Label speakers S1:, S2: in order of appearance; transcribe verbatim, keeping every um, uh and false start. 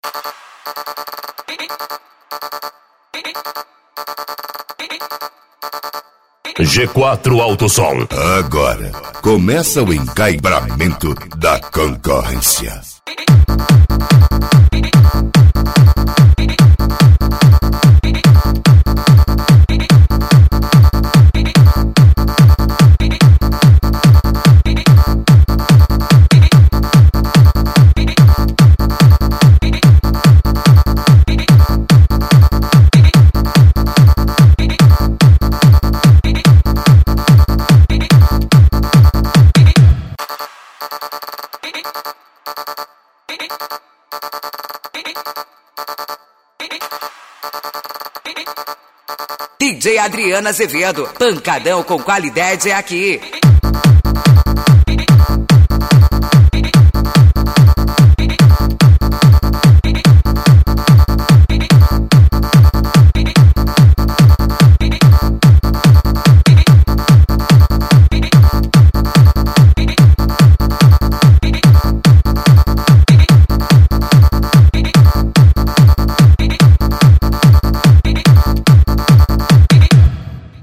S1: G quatro Alto Som.
S2: Agora começa o encaibramento da concorrência.
S3: D J Adriana Azevedo, pancadão com qualidade é aqui.